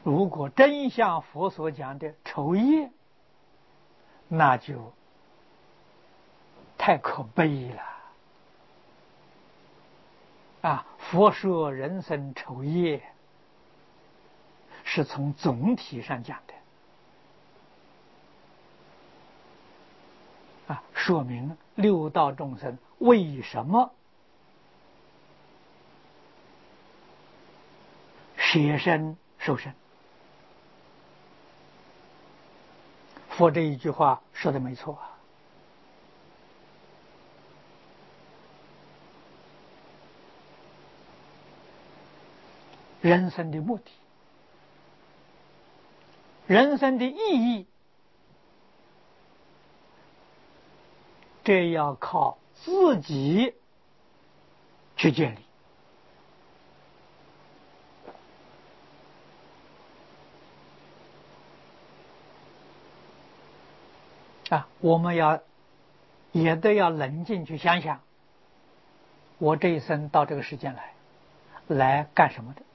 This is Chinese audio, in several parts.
如果真像佛所讲的酬业，那就太可悲了啊！佛说人生酬业，是从总体上讲的啊，说明六道众生为什么舍身受身。佛这一句话说的没错啊。人生的目的，人生的意义，这要靠自己去建立啊！我们也都要冷静去想想，我这一生到这个世间来干什么的？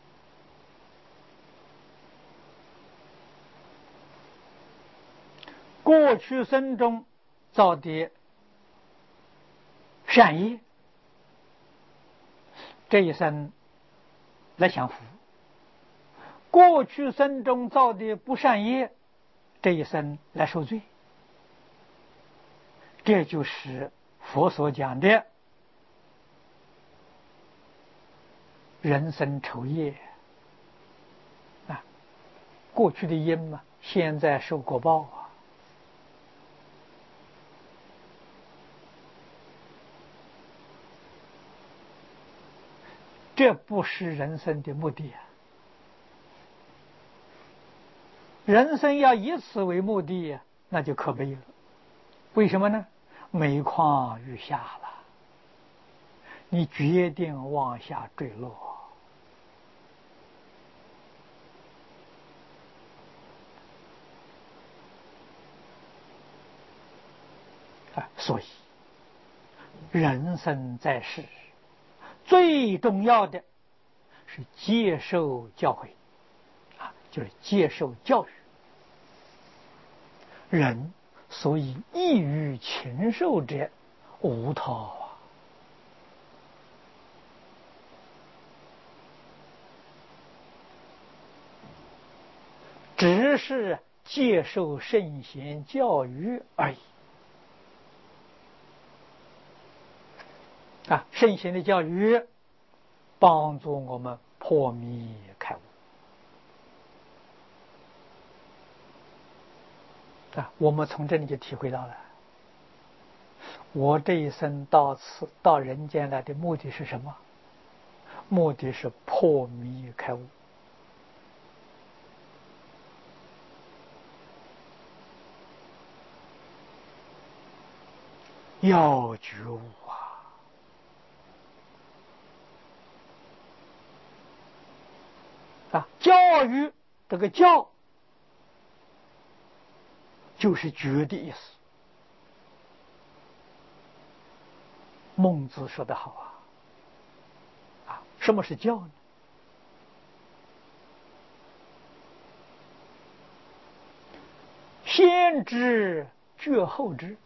过去生中造的善业，这一生来享福；过去生中造的不善业，这一生来受罪。这就是佛所讲的人生酬业啊，过去的因嘛，现在受果报啊。这不是人生的目的啊！人生要以此为目的，那就可悲了。为什么呢？每况愈下了，你决定往下坠落啊！所以，人生在世，最重要的是接受教诲啊，就是接受教育。人所以异于禽兽者，无他啊！只是接受圣贤教育而已啊！圣贤的教育帮助我们破迷开悟啊！我们从这里就体会到了，我这一生到人间来的目的是什么？目的是破迷开悟。要觉悟啊！教育这个教就是觉的意思。孟子说得好啊，什么是教呢？先知觉后知，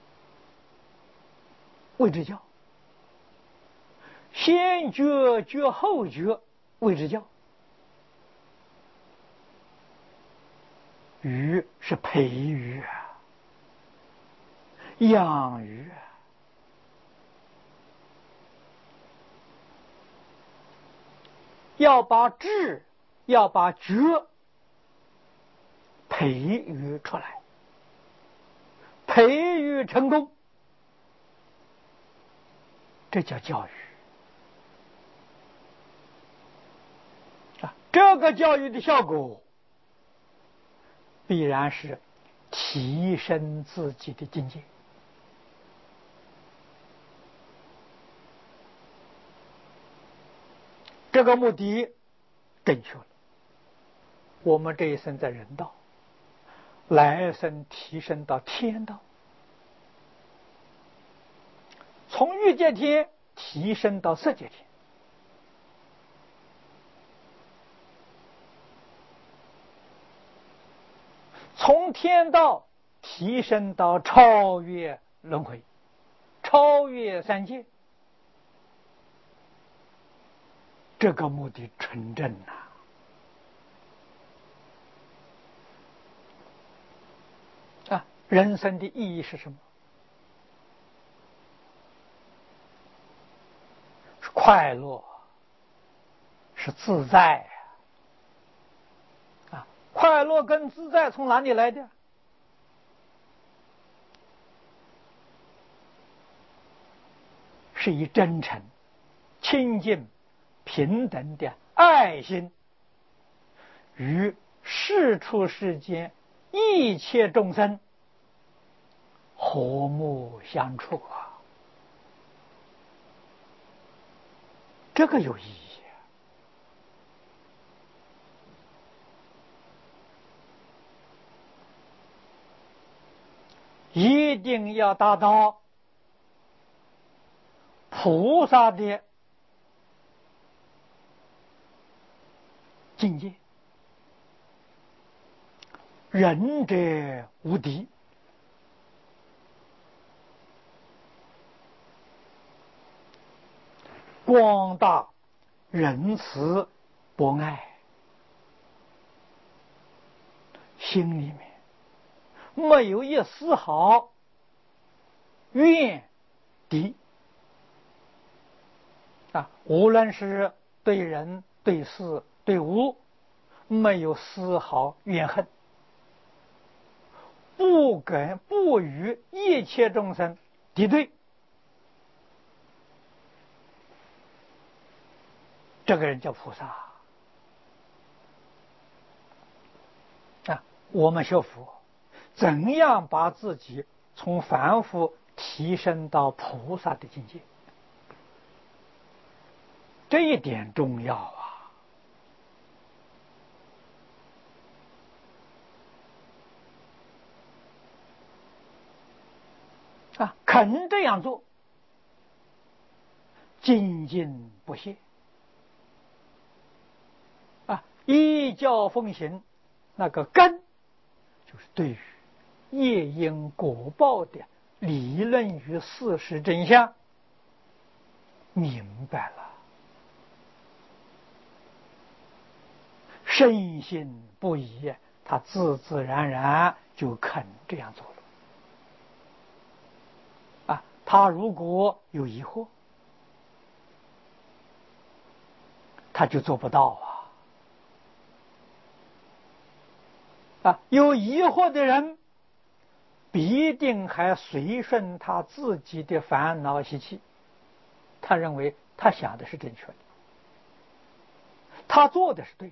谓之教；先觉觉后觉，谓之教。育是培育养育要把智，要把觉培育出来，培育成功，这叫教育啊！这个教育的效果必然是提升自己的境界。这个目的正确了，我们这一生在人道，来生提升到天道，从欲界天提升到色界天。 从天道提升到超越轮回，超越三界，这个目的纯正人生的意义是什么？是快乐，是自在快乐跟自在从哪里来的？是以真诚、清净、平等的爱心与世出世间一切众生和睦相处这个有意义。一定要达到菩萨的境界，仁者无敌，光大仁慈博爱，心里面没有一丝毫怨敌无论是对人、对事、对物，没有丝毫怨恨，不与一切众生敌对，这个人叫菩萨我们学佛怎样把自己从凡夫提升到菩萨的境界，这一点重要肯这样做，精进不懈依教奉行，那个根就是对于业因果报的理论与事实真相明白了，深信不疑，他自自然然就肯这样做了他如果有疑惑，他就做不到有疑惑的人必定还随顺他自己的烦恼习气，他认为他想的是正确的，他做的是对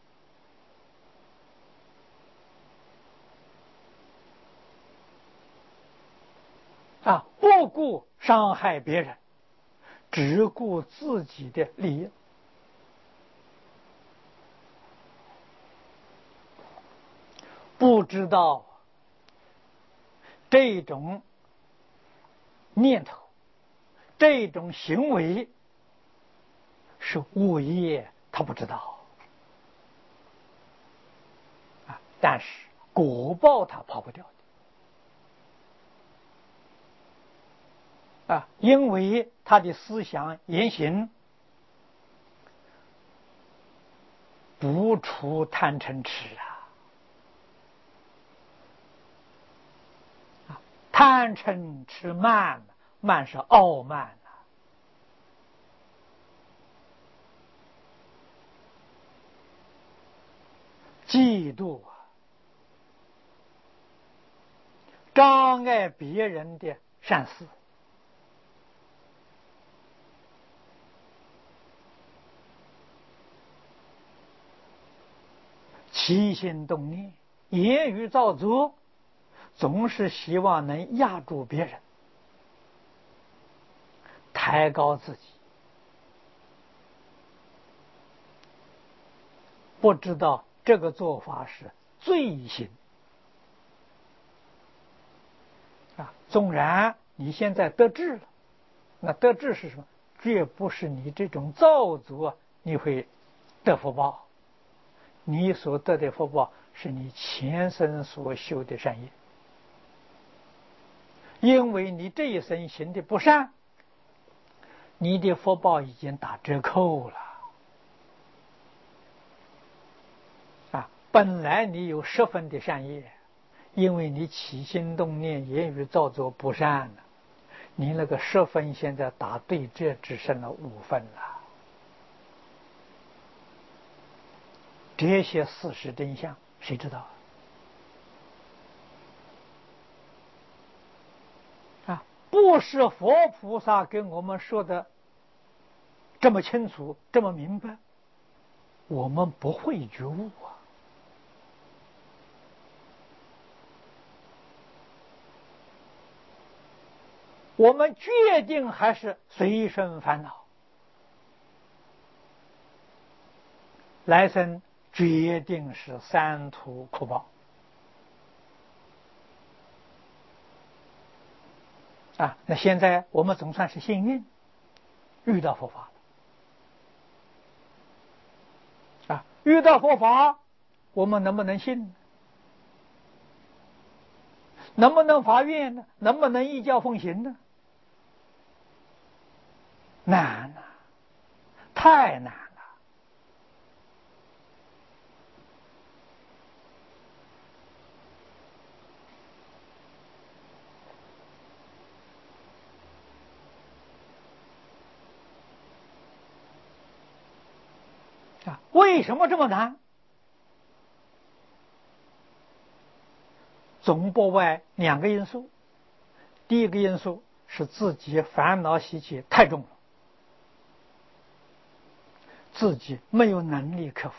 的不顾伤害别人，只顾自己的利益，不知道这种念头，这种行为是恶业，他不知道但是果报他跑不掉的因为他的思想言行不除贪嗔痴贪嗔痴慢，慢是傲慢嫉妒障碍别人的善事，起心动念，言语造作，总是希望能压住别人，抬高自己，不知道这个做法是罪行纵然你现在得志了，那得志是什么？绝不是你这种造作你会得福报， 你所得的福报是你前生所修的善业，因为你这一生行的不善，你的福报已经打折扣了。本来你有10分的善业，因为你起心动念、言语造作不善了，你那个10分现在打对折，只剩了5分了。这些事实真相谁知道啊？不是佛菩萨跟我们说的这么清楚、这么明白，我们不会觉悟啊。我们决定还是随顺烦恼，来生决定是三途苦报啊！那现在我们总算是幸运，遇到佛法了啊！遇到佛法，我们能不能信？能不能发愿呢？能不能依教奉行呢？难啊，太难了啊！为什么这么难？总不外2个因素。第一个因素是自己烦恼习气太重了，自己没有能力克服，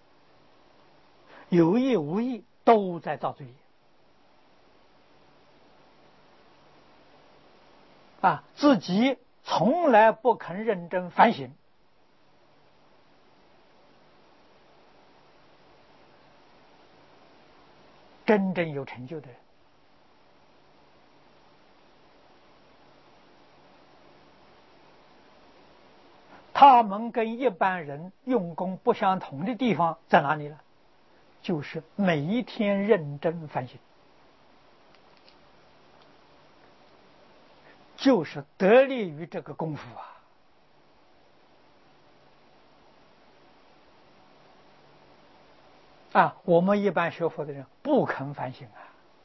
有意无意都在造罪业啊！自己从来不肯认真反省，真正有成就的人，他们跟一般人用功不相同的地方在哪里呢？就是每一天认真反省，就是得力于这个功夫啊！我们一般学佛的人不肯反省啊，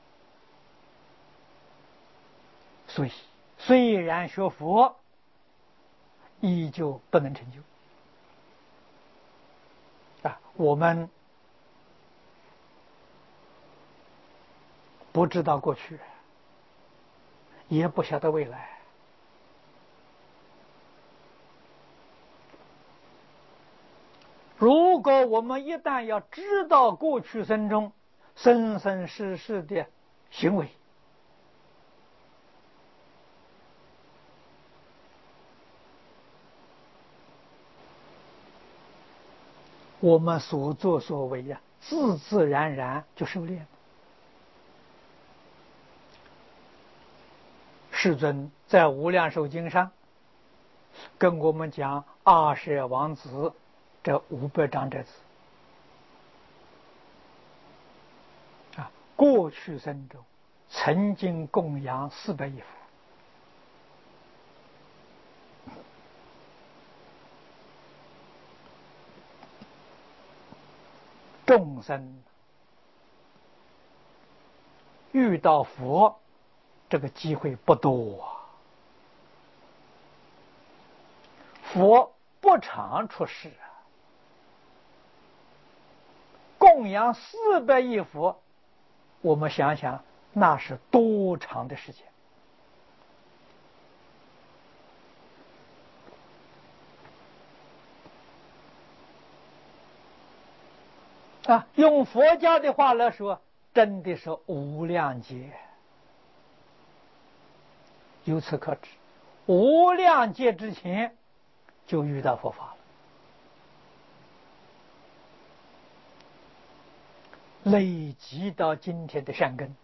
所以虽然学佛，依旧不能成就啊！我们不知道过去，也不晓得未来。如果我们一旦要知道过去生中生生世世的行为，我们所作所为呀，自自然然就收敛了。世尊在《无量寿经》上跟我们讲阿舍王子这500张这字啊，过去生中曾经供养400亿佛，众生遇到佛这个机会不多啊，佛不常出世啊，供养400亿佛，我们想想那是多长的时间啊！用佛家的话来说，真的是无量劫。由此可知，无量劫之前就遇到佛法了，累积到今天的善根，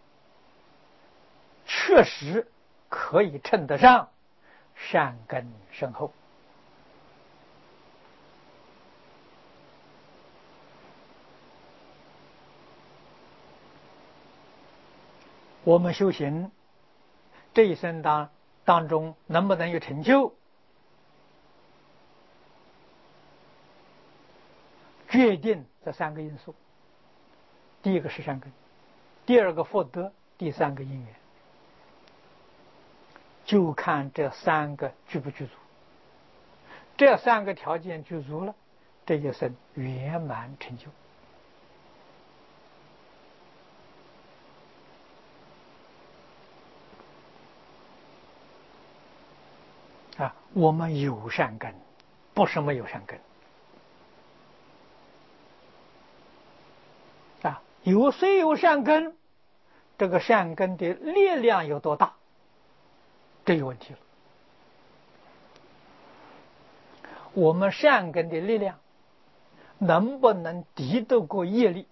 确实可以称得上善根深厚。 我们修行这一生当中能不能有成就，决定这3个因素。第一个是善根，第二个福德，第3个因缘，就看这3个具不具足。这3个条件具足了，这一生圆满成就。我们有善根，不是没有善根。虽有善根，这个善根的力量有多大，这有问题了。我们善根的力量能不能敌得过业力？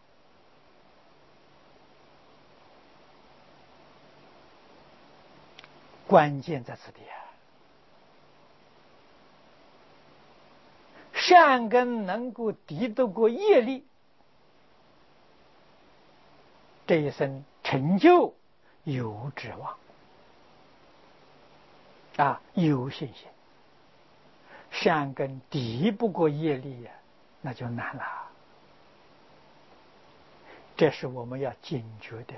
关键在此地啊！善根能够敌得过业力，这一生成就有指望有信心。善根敌不过业力那就难了。这是我们要警觉的。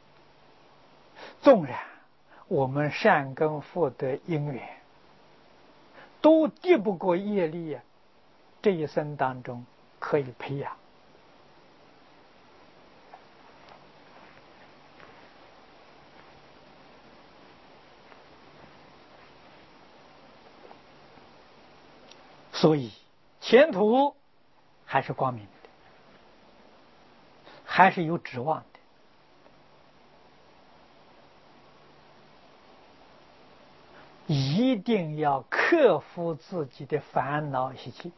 纵然我们善根福德因缘都敌不过业力这一生当中可以培养。所以前途还是光明的，还是有指望的。一定要克服自己的烦恼习气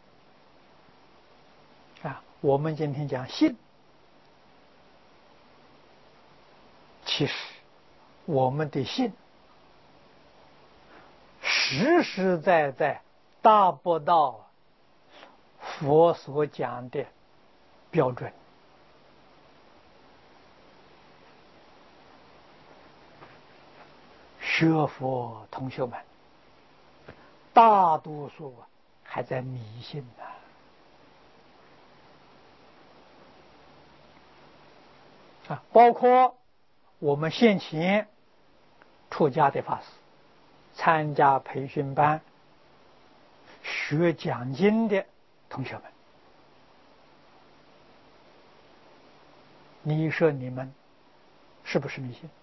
我们今天讲信，其实我们的信实实在在达不到佛所讲的标准。学佛同学们，大多数还在迷信包括我们现前出家的法师，参加培训班学讲经的同学们，你说你们是不是迷信？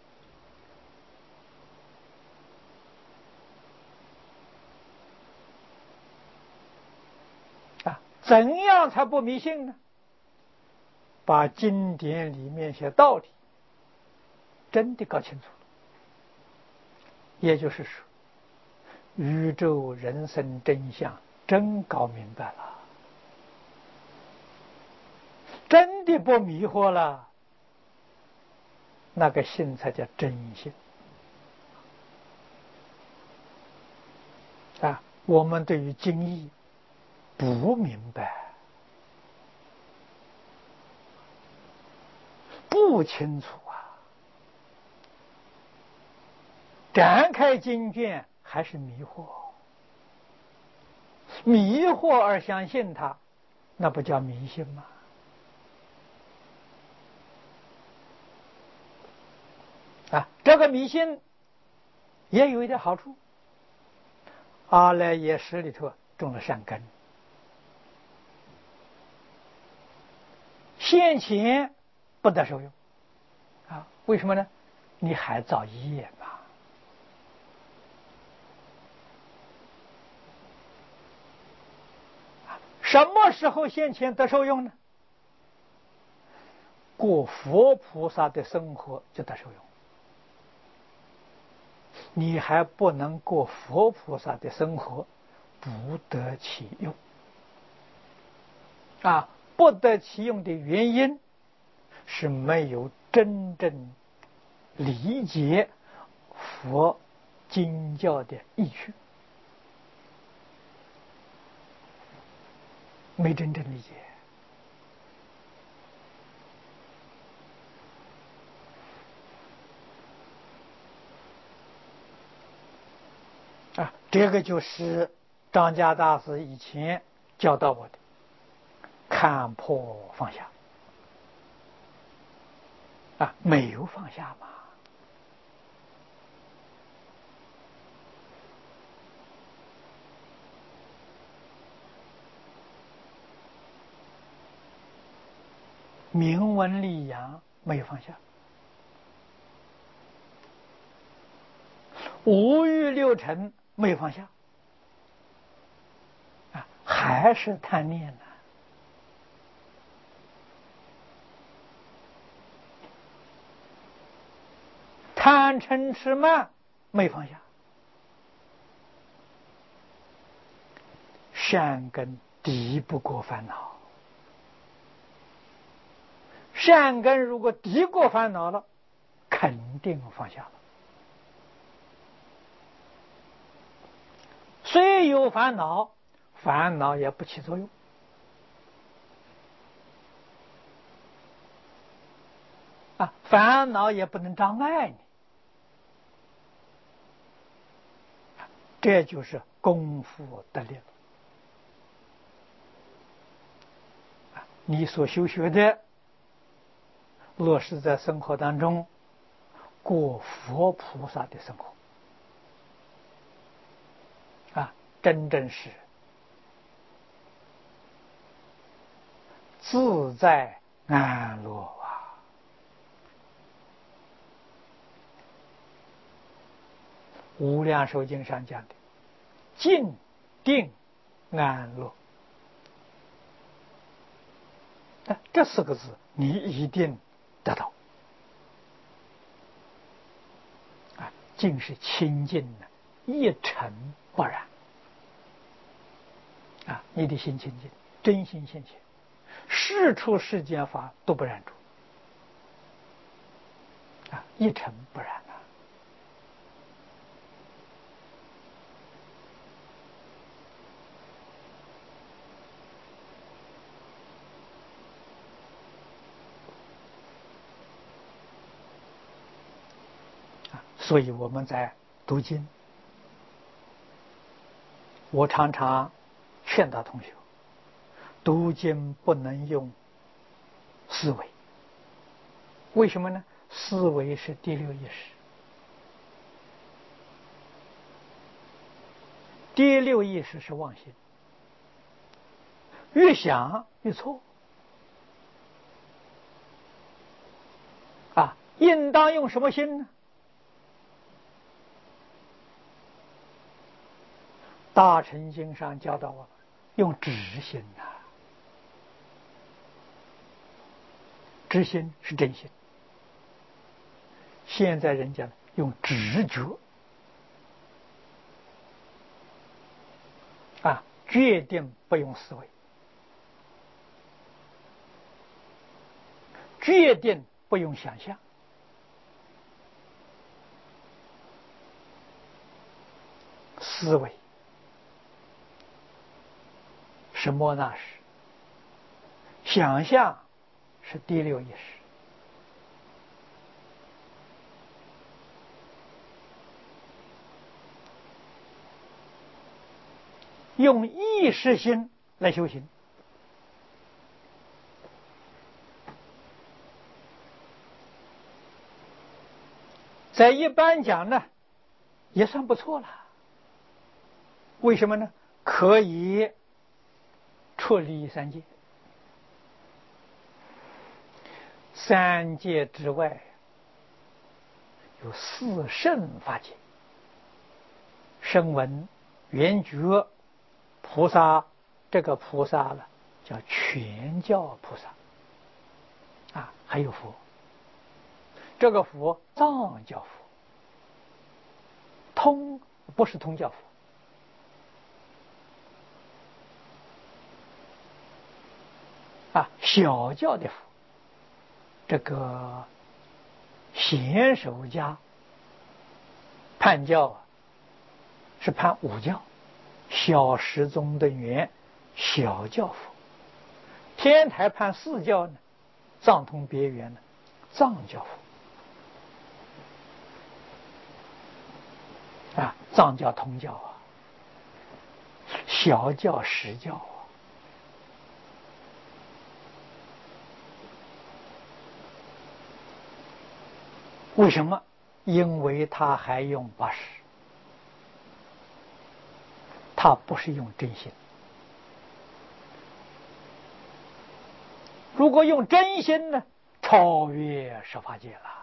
怎样才不迷信呢？把经典里面些道理真的搞清楚了，也就是说宇宙人生真相真搞明白了，真的不迷惑了，那个信才叫真信我们对于经义不明白，不清楚展开经卷还是迷惑，迷惑而相信它，那不叫迷信吗？这个迷信也有一点好处，阿赖耶识里头种了善根，现前不得受用为什么呢？你还造业嘛。什么时候现前得受用呢？过佛菩萨的生活就得受用。你还不能过佛菩萨的生活，不得其用不得其用的原因是没有真正理解佛经教的意趣，没真正理解。 这个就是张家大师以前教导我的，看破放下。没有放下嘛。明文利养没有放下，五欲六尘没有放下，还是贪念呢。贪嗔痴慢没放下，善根敌不过烦恼。善根如果敌过烦恼了，肯定放下了。虽有烦恼，烦恼也不起作用。烦恼也不能障碍你。这就是功夫得力了。你所修学的落实在生活当中，过佛菩萨的生活，真正是自在安乐啊！无量寿经上讲的静定安乐，这四个字你一定得到。静是清净的，一尘不染。你的心清净，真心现前，事出世间法都不染着，一尘不染所以我们在读经，我常常劝导同学，读经不能用思维。为什么呢？思维是第六意识，第六意识是妄心，越想越错。应当用什么心呢？大乘经上教导我们用直心直心是真心。现在人家用直觉决定不用思维，决定不用想象。思维是莫那识，想象是第六意识。用意识心来修行，在一般讲呢，也算不错了。为什么呢？可以出离三界，三界之外有四圣法界，声闻、缘觉菩萨，这个菩萨呢叫全教菩萨还有佛，这个佛藏教佛，通不是通教佛。小教的佛，这个贤首家判教是判五教，小十宗的缘小教佛，天台判四教呢，藏通别圆呢，藏教藏教、通教小教、实教为什么？因为他还用八识，他不是用真心。如果用真心呢，超越十法界了。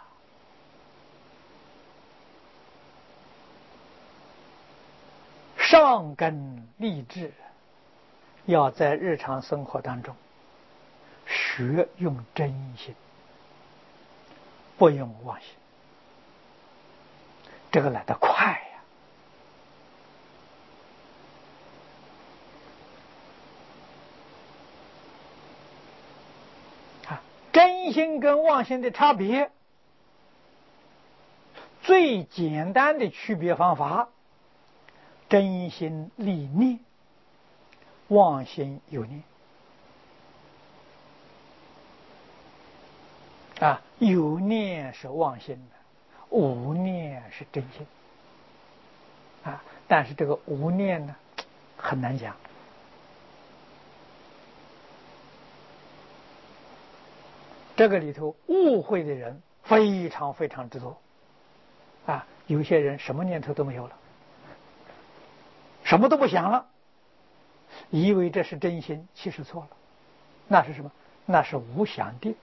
上根立志，要在日常生活当中学用真心，不用妄心，这个来得快呀！真心跟妄心的差别，最简单的区别方法，真心立念，妄心有念。有念是妄心的，无念是真心。但是这个无念呢，很难讲。这个里头误会的人非常非常之多。有些人什么念头都没有了，什么都不想了，以为这是真心，其实错了。那是什么？那是无想定。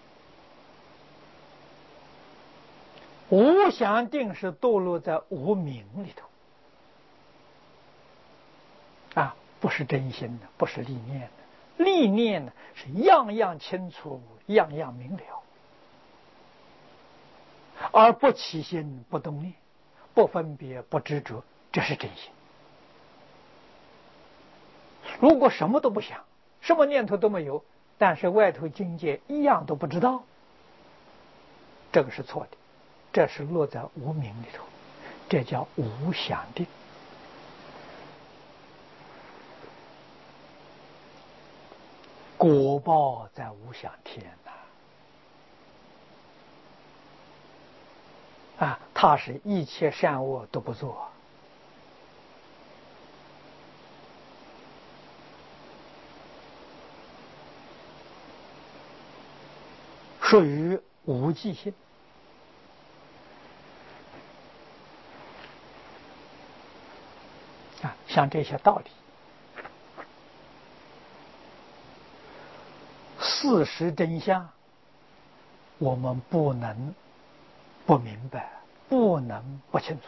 无想定是堕落在无明里头，不是真心的，不是立念的。立念呢，是样样清楚，样样明了，而不起心，不动念，不分别，不执着，这是真心。如果什么都不想，什么念头都没有，但是外头境界一样都不知道，这个是错的。这是落在无明里头，这叫无想定。果报在无想天他是一切善恶都不做，属于无记性。像这些道理，事实真相，我们不能不明白，不能不清楚。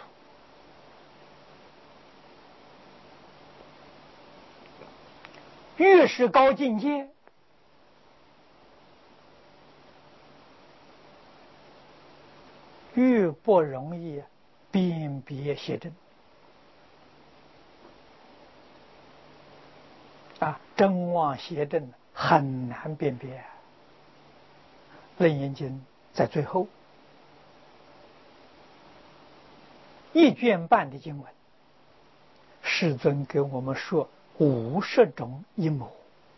越是高境界，越不容易辨别邪正。真妄邪正很难辨别。楞严经在最后1卷半的经文，世尊给我们说50种阴谋。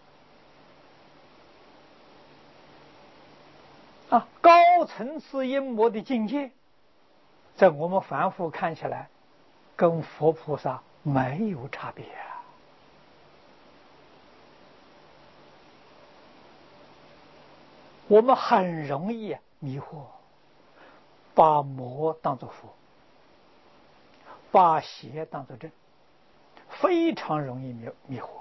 高层次阴谋的境界，在我们凡夫看起来，跟佛菩萨没有差别。我们很容易迷惑，把魔当作佛，把邪当作正，非常容易迷惑。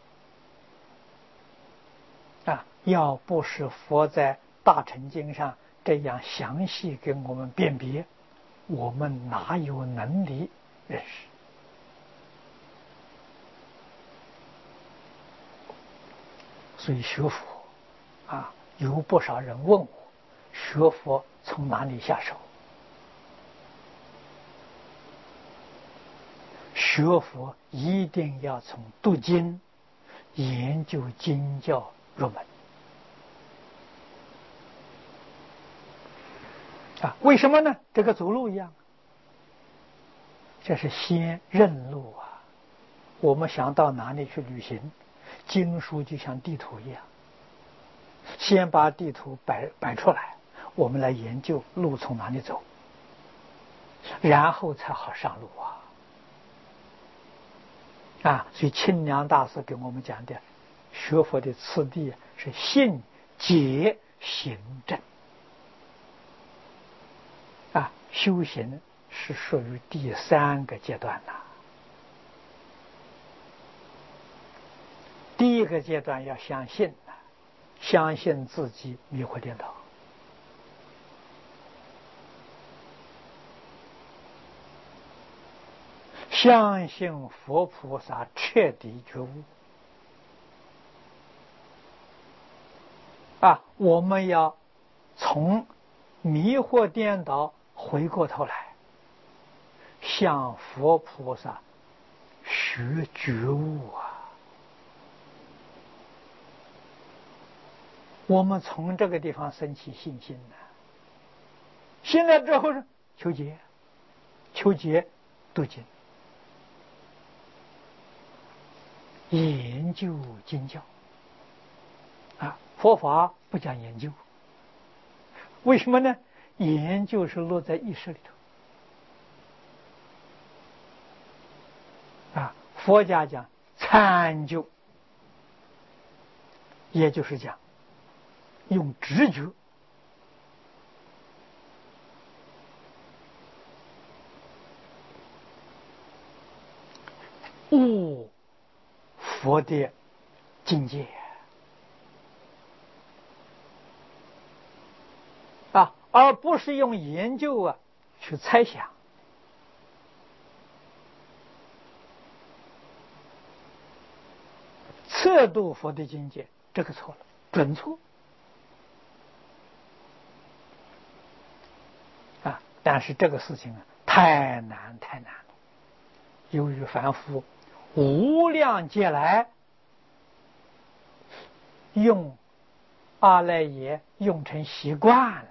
要不是佛在大乘经上这样详细给我们辨别，我们哪有能力认识？所以学佛有不少人问我，学佛从哪里下手？学佛一定要从读经、研究经教入门。为什么呢？这个走路一样，这是先认路我们想到哪里去旅行，经书就像地图一样，先把地图摆出来，我们来研究路从哪里走。 然后才好上路所以清凉大师给我们讲的学佛的次第是信解行正修行是属于第3个阶段第一个阶段要相信相信自己迷惑颠倒，相信佛菩萨彻底觉悟我们要从迷惑颠倒回过头来向佛菩萨学觉悟我们从这个地方升起信心信了之后求解读经研究经教佛法不讲研究，为什么呢？研究是落在意识里头佛家讲参究，也就是讲用直觉悟佛的境界而不是用研究去猜想。测度佛的境界，这个错了，准错但是这个事情太难了，由于凡夫无量劫来用阿赖耶用成习惯了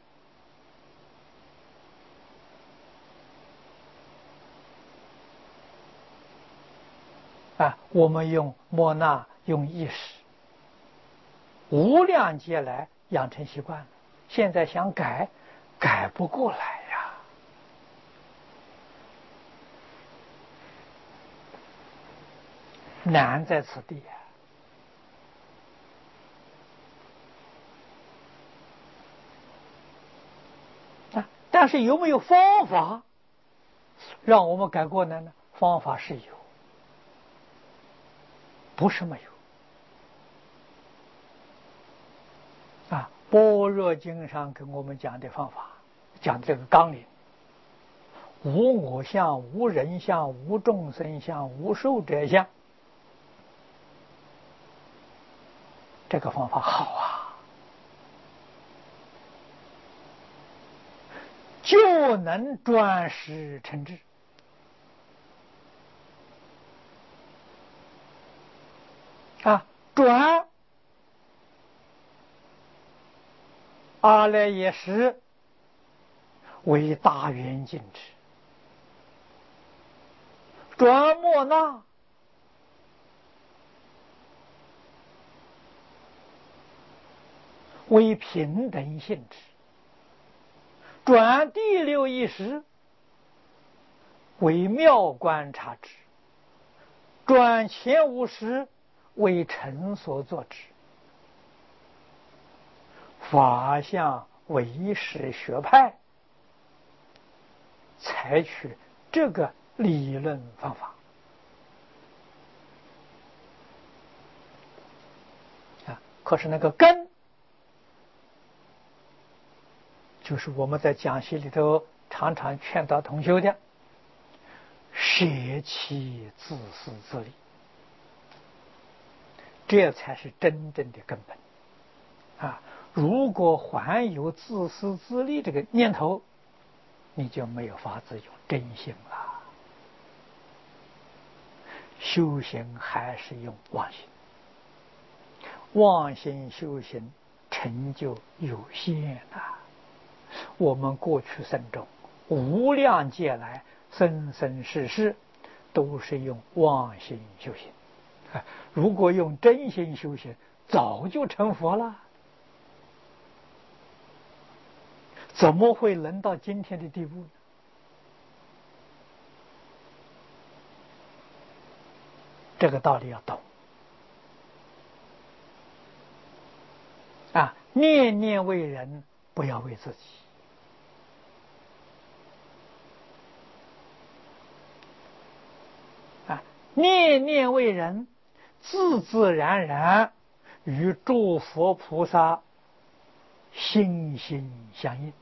我们用莫那用意识无量劫来养成习惯了，现在想改不过来难在此地但是有没有方法让我们改过来呢？方法是有，不是没有般若经上跟我们讲的方法，讲的这个纲领，无我相，无人相，无众生相，无寿者相，这个方法好就能转识成智转阿赖耶识为大圆镜智，转莫那为平等性质，转第六意识为妙观察智，转前五识为成所作智。法相唯识学派采取这个理论方法可是那个根就是我们在讲习里头常常劝导同修的，舍弃自私自利，这才是真正的根本如果还有自私自利这个念头，你就没有法子有真心了。修行还是用妄心，妄心修行成就有限我们过去生中无量劫来生生世世都是用妄心修行如果用真心修行，早就成佛了。怎么会能到今天的地步呢？ 这个道理要懂啊！念念为人，不要为自己啊！念念为人，自自然然与诸佛菩萨心心相印。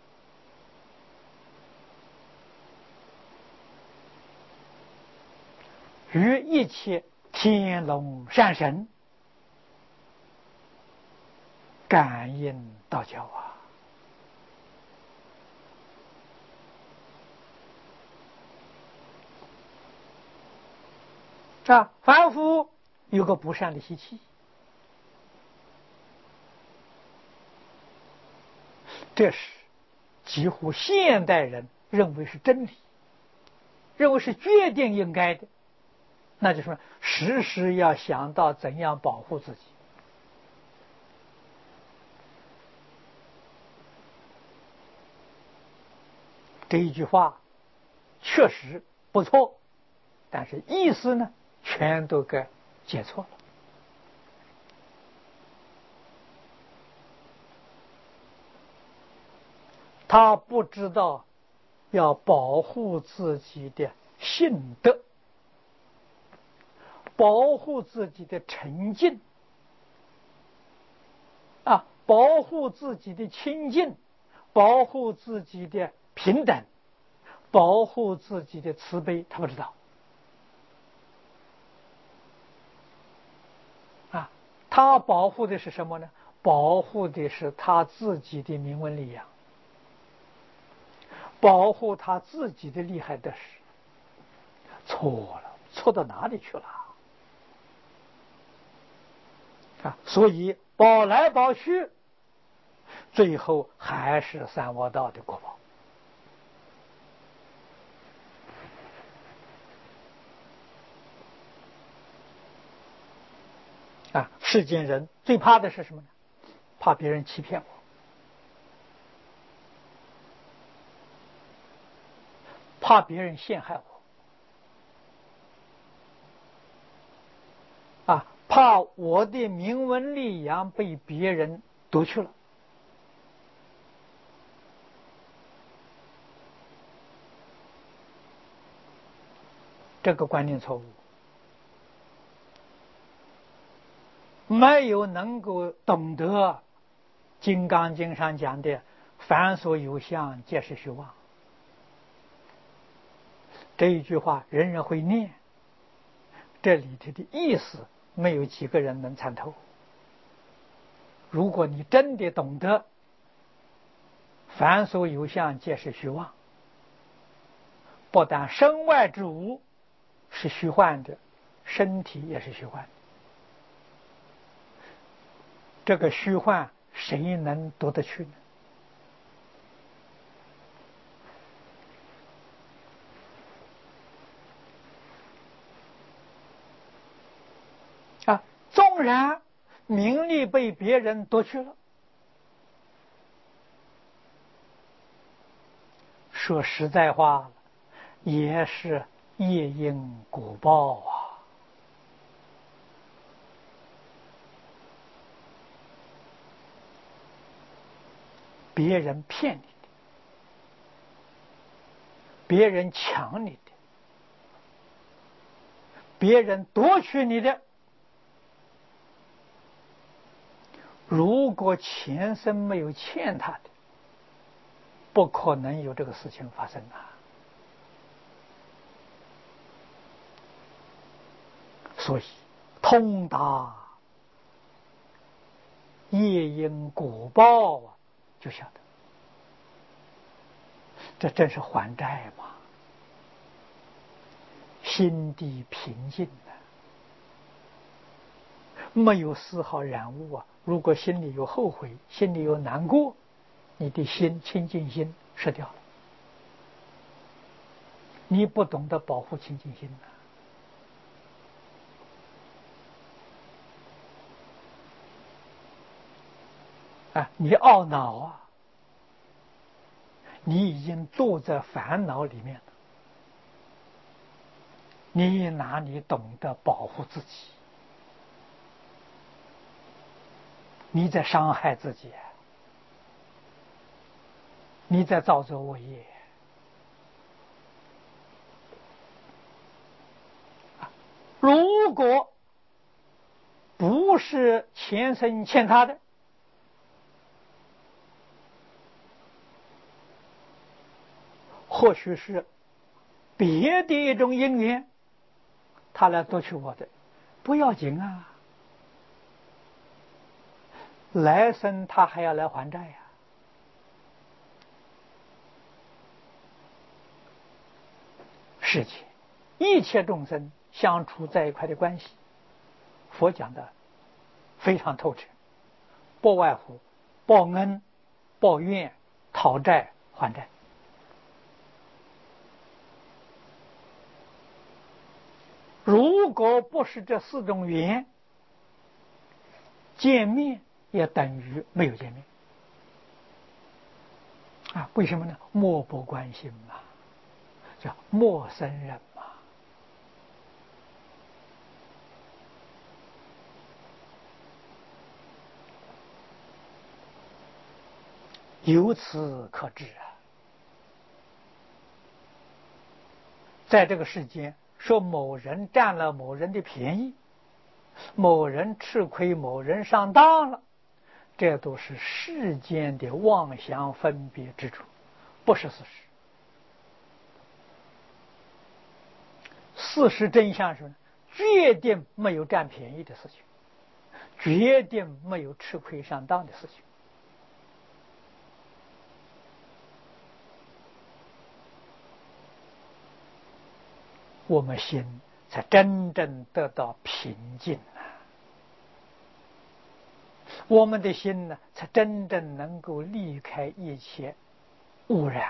与一切天龙善神感应道交凡夫有个不善的习气，这是几乎现代人认为是真理，认为是决定应该的，那就是说时时要想到怎样保护自己。这一句话确实不错，但是意思呢，全都给解错了。他不知道要保护自己的信德，保护自己的沉静保护自己的清净，保护自己的平等，保护自己的慈悲，他不知道他保护的是什么呢？保护的是他自己的名闻利养，保护他自己的利害得失。错了，错到哪里去了所以保来保去，最后还是三恶道的果报世间人最怕的是什么呢？怕别人欺骗我，怕别人陷害我怕我的名闻利养被别人夺去了。这个观念错误，没有能够懂得《金刚经》上讲的凡所有相，皆是虚妄。这一句话人人会念，这里头的意思没有几个人能参透。如果你真的懂得凡所有相，皆是虚妄，不但身外之物是虚幻的，身体也是虚幻的。这个虚幻谁能夺得去呢？纵然名利被别人夺去了，说实在话，也是业因果报别人骗你的，别人抢你的，别人夺取你的，如果前生没有欠他的，不可能有这个事情发生所以通达业因果报就晓得这真是还债嘛，心地平静没有丝毫染污如果心里有后悔，心里有难过，你的心清净心失掉了，你不懂得保护清净心你懊恼你已经堕在烦恼里面了。 你哪里懂得保护自己？你在伤害自己，你在造作恶业。如果不是前生欠他的，或许是别的一种因缘，他来夺取我的，不要紧啊，来生他还要来还债呀。世界一切众生相处在一块的关系，佛讲的非常透彻，不外乎报恩、报怨、讨债、还债。如果不是这4种缘，见面也等于没有见面啊？为什么呢？漠不关心嘛，叫陌生人嘛。由此可知啊，在这个世间，说某人占了某人的便宜，某人吃亏，某人上当了，这都是世间的妄想分别之处，不是事实。事实真相是决定没有占便宜的事情，决定没有吃亏上当的事情。我们心才真正得到平静啊！我们的心呢，才真正能够离开一切污染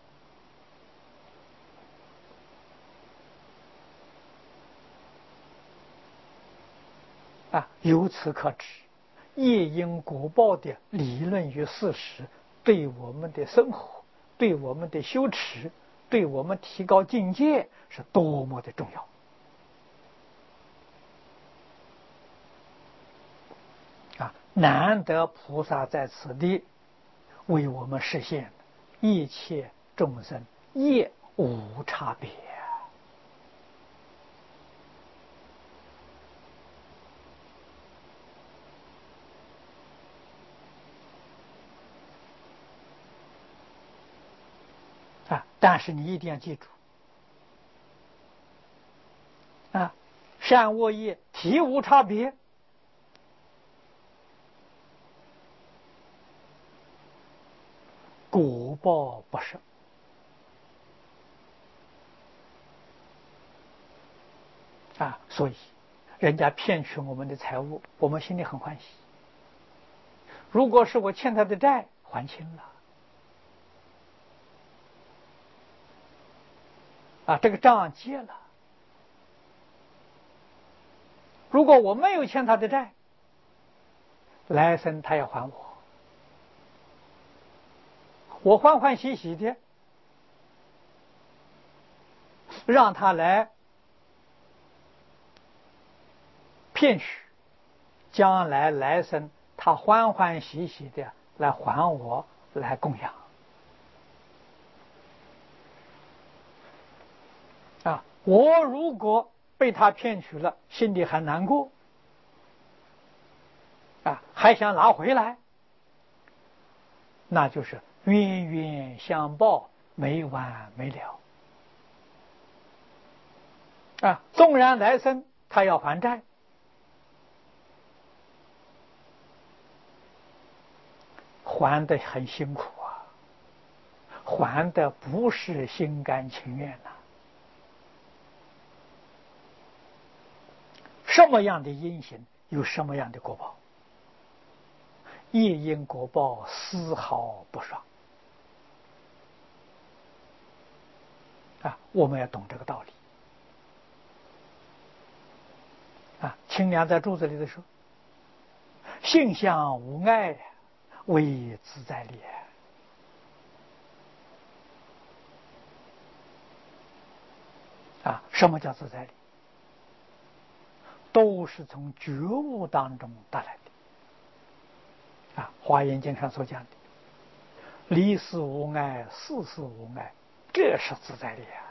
啊！由此可知，业因果报的理论与事实，对我们的生活、对我们的修持、对我们提高境界是多么的重要啊！难得菩萨在此地为我们实现一切众生业无差别啊！但是你一定要记住啊，善恶业体无差别，果报不是啊，所以人家骗取我们的财物，我们心里很欢喜。如果是我欠他的债还清了啊，这个账结了。如果我没有欠他的债，来生他要还我欢欢喜喜的让他来骗取，将来来生他欢欢喜喜的来还我，来供养啊！我如果被他骗取了，心里很难过啊，还想拿回来，那就是冤冤相报，没完没了啊！纵然来生他要还债，还得很辛苦啊，还的不是心甘情愿呐。什么样的因行有什么样的果报，业因果报丝毫不爽啊！我们要懂这个道理啊！清凉在柱子里的说：“性相无碍，为自在力。” 什么叫自在力？都是从觉悟当中得来的。华严经上所讲的，离事无碍，事事无碍，这是自在力啊。